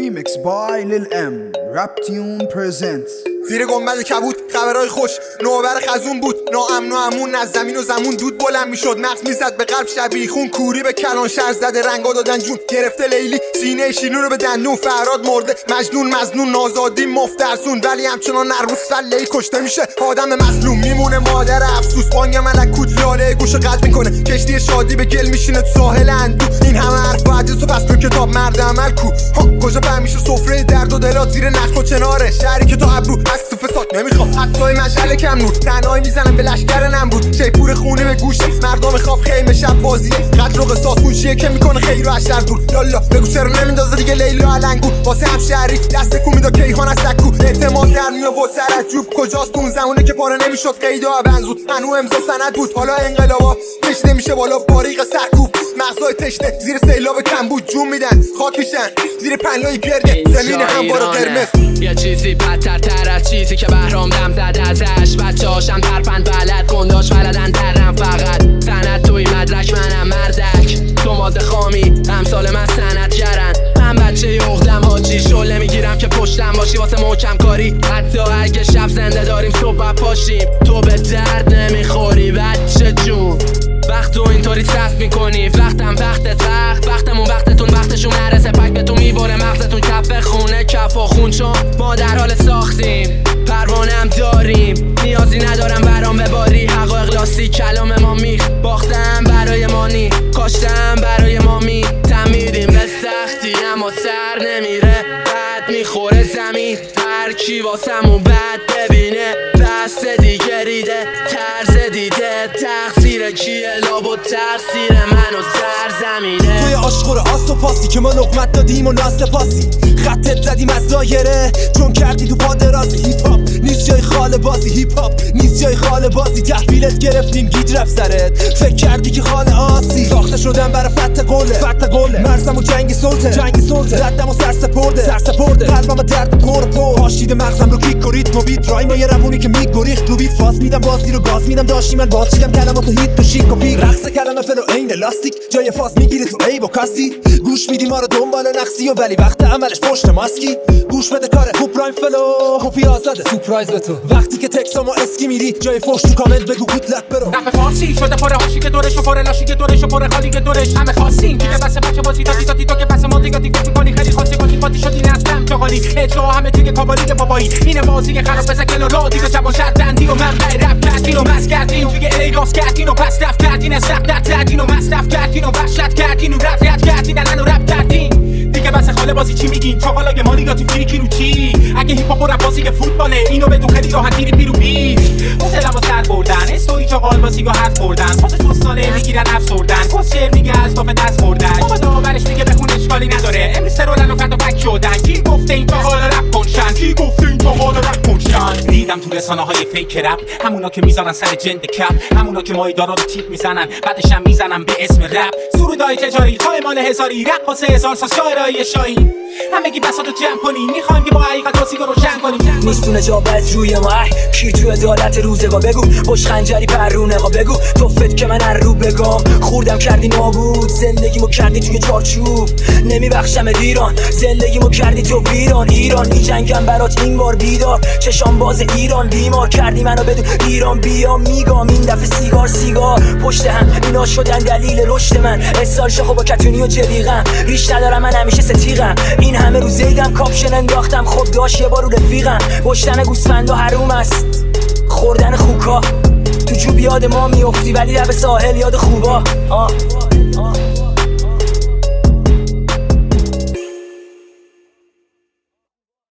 Remix by Lil M. Rap Tune presents. زیر گنبد کبود خبرهای خوش نوبر خزون بود ناامن و امون از زمین و زمون دود بلند میشد مغز میزد به قلب شبیه خون کوری به کلان شهر زده رنگا دادن جون گرفته لیلی سینه شیرین رو به دندون فرهاد مرده مجنون مظنون نازادی مفترسون ولی همچنان نرموز فله کشته میشه آدم مظلوم میمونه مادر افسوس بانگ ملکوت لاله گوش قطع میکنه کشتی شادی به گل میشینه تو ساحل اندو این همه حرف بعد تو پس تو کتاب مرد عمل کو کجا فهمیشه سفره درد و دلات زیر نخل و چناره شهری که تو ابرو از تو فساد نمیخوام حتی مشعل کم نور تنهایی میزنم به لشکر نمبود شیپور خونه به گوش مردم خواب خیمه شب بازیه قتل و قصاص گوشیه که میکنه خیر و اشتر دور لالا بگو چرا نمیندازه دیگه لیلا علنگو واسه همشهری دست کو میدا کیهان از سکو اعتماد در میآورد سر جوب کجاست اون زمونه که پاره نمیشد قیدا بنزود هنو امضا سند بود حالا انقلابا کشته میشه بالا باریق سرکوب مغزای تشنه زیر سیلاب کم بود جون میدن خاک میشن زیر پنلای گریه زمین هموار قرمز یه چیزی بدتر از چیزی که بهرام دم زد ازش بچه هاشم ترپند بلد گنداش بلدن درم فقط سند توی مدرک منم مردک تو ماده خامی امثال من سندگرن من بچه یغدم حاجی شله میگیرم که پشتم باشی واسه محکم کاری حتی اگه شب زنده داریم صبح پاشیم تو به درد نمیخوری بچه جون وقت تو اینطوری صرف میکنی وقتم وقتت وقتمون وقتتون وقتشون نرسه پک به تو میباره مغزتون کف خونه کف و خون چون ما در حال ساختیم پروانم داریم نیازی ندارم برام بباری حقایق لاسی کلام ما میخ باختم برای مانی کاشتم برای مامی تمیدیم به سختی اما سر نمیره بد میخوره زمین هر کی واسمون بد ببینه دست دیگه ریده ترس دیده تقصیر کیه لابو تقصیر من و سرزمینه توی آشخور آست و پاسی که ما لقمت دادیم و ناسپاسی خطت زدیم از دایره چون کردی تو پا درازی هیپ هاپ نیست جای خاله بازی هیپ هاپ نیست جای خاله بازی تحویلت گرفتیم گیج رفت سرت فکر کردی که خاله آسی ساخته شدم برای فتح گله مرزم و جنگ سلطه ردم و سرسپرده قلبم و درد پر پاشید مغزم رو کیک و ریتم و بیت رایما یه روونی که میگریخت رو بیت فاس میدم بازی رو گاز میدم داشتی من باز چیدم کلماتو هیت تو شیک و پیک رقص کلمه فلو عین لاستیک جای فاس میگیره تو عیب و کاستی گوش میدی ما رو دنبال نقصی و ولی وقت عملش پشت ماسکی گوش بده کار خوب پرایم فلو کپی آزاده سورپرایز به تو وقتی که تکسامو اسکی میری جای فوش تو کامنت بگو گود لک برو رپ فارسی شده پر هاشی که دورش و پر لاشی که دورش و پر خالی که دورش همه خاصین دیگه بس بچه بازی دادی تو که پس ما دیگه میکنی خیلی خاصی پاتی شدی نستم چاقالی اجرا همه دیگه کابالی که بابایی این بازی خراب بزن کنار دیگه جوان شدندین و من رپ کردین و مس کردین دیگه الی راس کردین و پس رفت کردین از رپ کردین و مصرف کردین و وحشت کردین و رد کردین الان رپ کردین دیگه بس خاله بازی چی میگین چاقالای مالیاتی فریکی رو چی اگه هیپ هاپ و رپ بازی فوتباله اینو بدون خیلی راحتی پیرو بیش حوصله‌مو سر بردن استوری چاقال بازی گو حرف خوردن واسه تو ساله میگیرن افسردن کسچر میگه از توپ دست خوردن بابا داورش میگه بخون اشکالی نداره امروز رولن و فردا فک شدن کی گفته این چاقال رپ کنشن کی گفته این چاقال رپ کنشن دیدم تو رسانه‌های فیک رپ همونا که میذارن سر جند کپ همونا که مایدارا رو تیپ میزنن بعدش هم میزنن به اسم رپ سرودای تجاری خایمان هزاری رقاص هزار ساز شاعرای شاهی همگی بساطو جمع کنی میخوایم که با حقیقت بازی رو روشن کنیم نیستونه جا بز روی ما کی تو عدالت روزگار بگو پشت خنجری پرونه ها بگو تو فت که من هر رو بگم خوردم کردی نابود زندگیمو کردی توی چارچوب نمیبخشم ایران زندگیمو کردی تو ایران میجنگم برات این بار بیدار چشام باز ایران بیمار کردی منو بدون ایران بیام میگم این دفعه سیگار پشت هم اینا شدن دلیل رشد من استال شخو با کتونی و جلیقم ریش ندارم من همیشه ستیقم این همه رو زیدم کاپشن انداختم خب داشت یه بار رو رفیقم گشتن گوسفندا حروم است خوردن خوکا تو جوب یاد ما میافتی ولی لب ساحل یاد خوبا